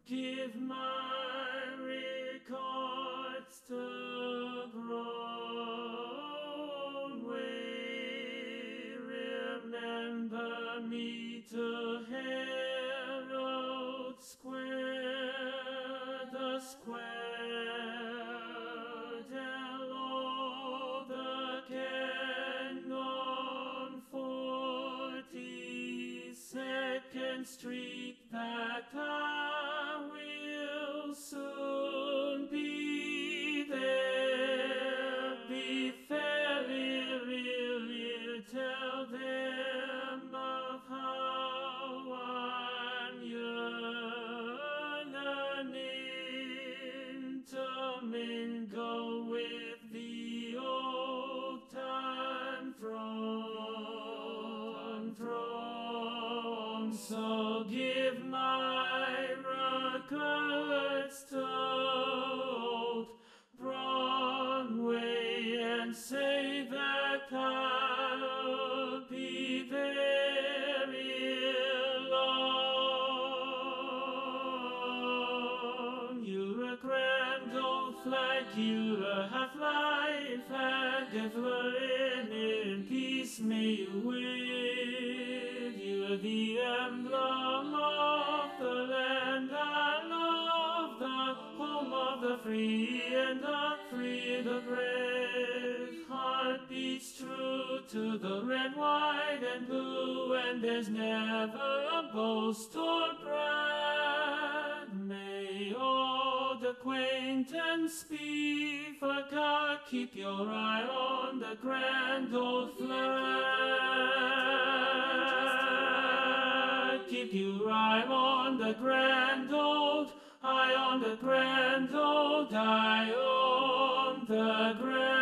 Give my records to Broadway. Remember me to Herald Square, the square. Hello, the Cannon 42nd Street, that I will soon be there. Be fair, tell them of how I'm yearning to mingle with the old time throng. So give my records to old Broadway and say that I'll be there ere long. You're a grand old flag, you're a half-life flag, ever in peace may you win. You're the emblem of the land I love, the home of the free and the free, the brave. Heart beats true to the red, white, and blue, and there's never a boast or pride. May old acquaintance be forgot. Keep your eye on the grand old flag. Keep your eye on the grand old, eye on the grand old, eye on the grand